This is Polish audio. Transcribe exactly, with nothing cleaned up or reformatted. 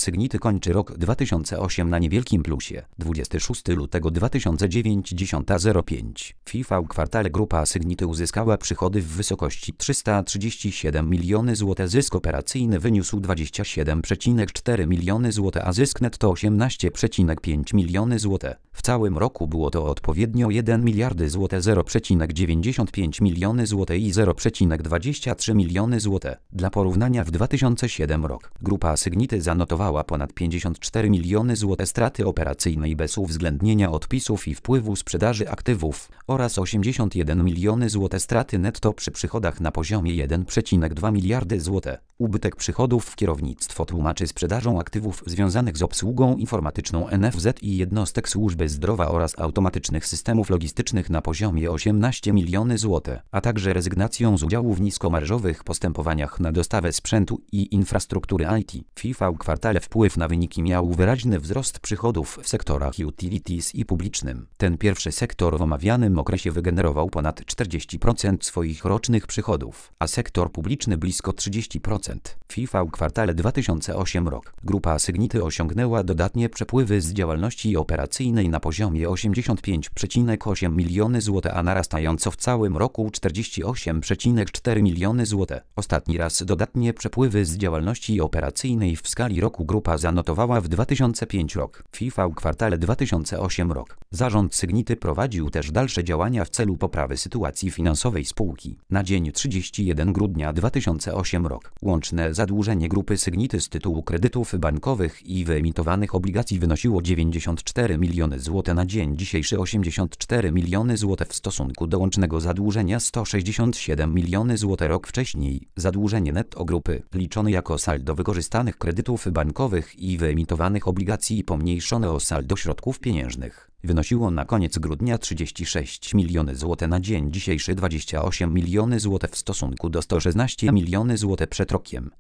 Sygnity kończy rok dwa tysiące osiem na niewielkim plusie. dwudziestego szóstego lutego dwa tysiące dziewięć, dziesiąta zero pięć. W V kwartale grupa Sygnity uzyskała przychody w wysokości trzysta trzydzieści siedem milionów złotych. Zysk operacyjny wyniósł dwadzieścia siedem przecinek cztery miliony złotych, a zysk netto osiemnaście przecinek pięć miliony złotych. W całym roku było to odpowiednio jeden miliard złotych, zero przecinek dziewięćdziesiąt pięć miliony złotych i zero przecinek dwadzieścia trzy miliony złotych. Dla porównania w dwa tysiące siódmym rok grupa Sygnity zanotowała ponad pięćdziesiąt cztery miliony złotych straty operacyjnej bez uwzględnienia odpisów i wpływu sprzedaży aktywów oraz osiemdziesiąt jeden miliony złotych straty netto przy przychodach na poziomie jeden przecinek dwa miliardy złotych. Ubytek przychodów kierownictwo tłumaczy sprzedażą aktywów związanych z obsługą informatyczną N F Z i jednostek służby zdrowia oraz automatycznych systemów logistycznych na poziomie osiemnaście milionów złotych, a także rezygnacją z udziału w niskomarżowych postępowaniach na dostawę sprzętu i infrastruktury I T. W V kwartale wpływ na wyniki miał wyraźny wzrost przychodów w sektorach utilities i publicznym. Ten pierwszy sektor w omawianym okresie wygenerował ponad czterdzieści procent swoich rocznych przychodów, a sektor publiczny blisko trzydzieści procent. W V kwartale dwa tysiące ósmego rok grupa Sygnity osiągnęła dodatnie przepływy z działalności operacyjnej na poziomie osiemdziesiąt pięć przecinek osiem miliony złotych, a narastająco w całym roku czterdzieści osiem przecinek cztery miliony złotych. Ostatni raz dodatnie przepływy z działalności operacyjnej w skali roku grupa zanotowała w dwa tysiące piątym rok. W V kwartale dwa tysiące ósmego rok zarząd Sygnity prowadził też dalsze działania w celu poprawy sytuacji finansowej spółki. Na dzień trzydziestego pierwszego grudnia dwa tysiące ósmego rok łączne zadłużenie grupy Sygnity z tytułu kredytów bankowych i wyemitowanych obligacji wynosiło dziewięćdziesiąt cztery miliony złotych, na dzień dzisiejszy osiemdziesiąt cztery miliony złotych w stosunku do łącznego zadłużenia sto sześćdziesiąt siedem milionów złotych rok wcześniej. Zadłużenie netto grupy, liczone jako saldo wykorzystanych kredytów bankowych i wyemitowanych obligacji pomniejszone o saldo środków pieniężnych, wynosiło na koniec grudnia trzydzieści sześć milionów złotych, na dzień dzisiejszy dwadzieścia osiem milionów złotych w stosunku do sto szesnaście milionów złotych przed rokiem.